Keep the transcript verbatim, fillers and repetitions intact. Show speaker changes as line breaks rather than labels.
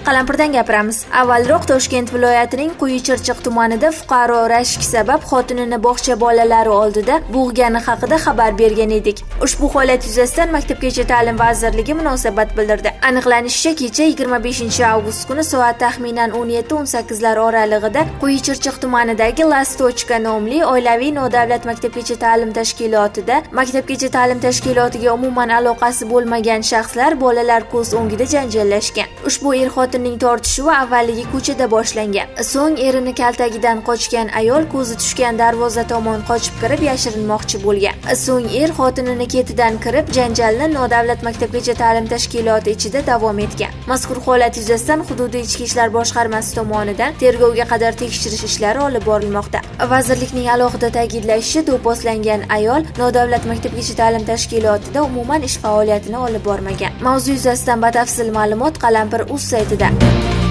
Qalampirdan gapiramiz. Avvalroq Toshkent viloyatining Quyi-Chirchiq tumanida fuqaro rashk sabab xotinini bog'cha bolalari oldida bo'g'gani haqida xabar bergan edik. Ushbu holat yuzasidan Maktabgacha ta'lim vazirligi munosabat bildirdi. Aniqlanishicha, kecha yigirma beshinchi avgust kuni soat taxminan o'n yetti o'n sakkizlar oralig'ida Quyi-Chirchiq tumanidagi Lastochka nomli oilaviy nodavlat maktabgacha ta'lim tashkilotida maktabgacha ta'lim tashkilotiga umuman aloqasi bo'lmagan shaxslar bolalar ko'z o'ngida janjallashgan. Ushbu er xotinning tortishuvi avvaliga ko'chada boshlangan. So'ng erini kaltagidan qochgan ayol ko'zi tushgan darvoza tomon qochib kirib yashirinmoqchi bo'lgan. So'ng er xotinini ketidan kirib janjalni nodavlat maktabgacha ta'lim tashkiloti ichida davom etgan. Mazkur holat yuzasidan hududiy ichki ishlar boshqarmasi tomonidan tergovga qadar tekshirish ishlari olib borilmoqda. Vazirlikning alohida ta'kidlashicha, do'pposlangan ayol nodavlat maktabgacha ta'lim tashkilotida umuman ish faoliyatini olib bormagan. Mavzu yuzasidan batafsil ma'lumot Qalampir.uz saytida.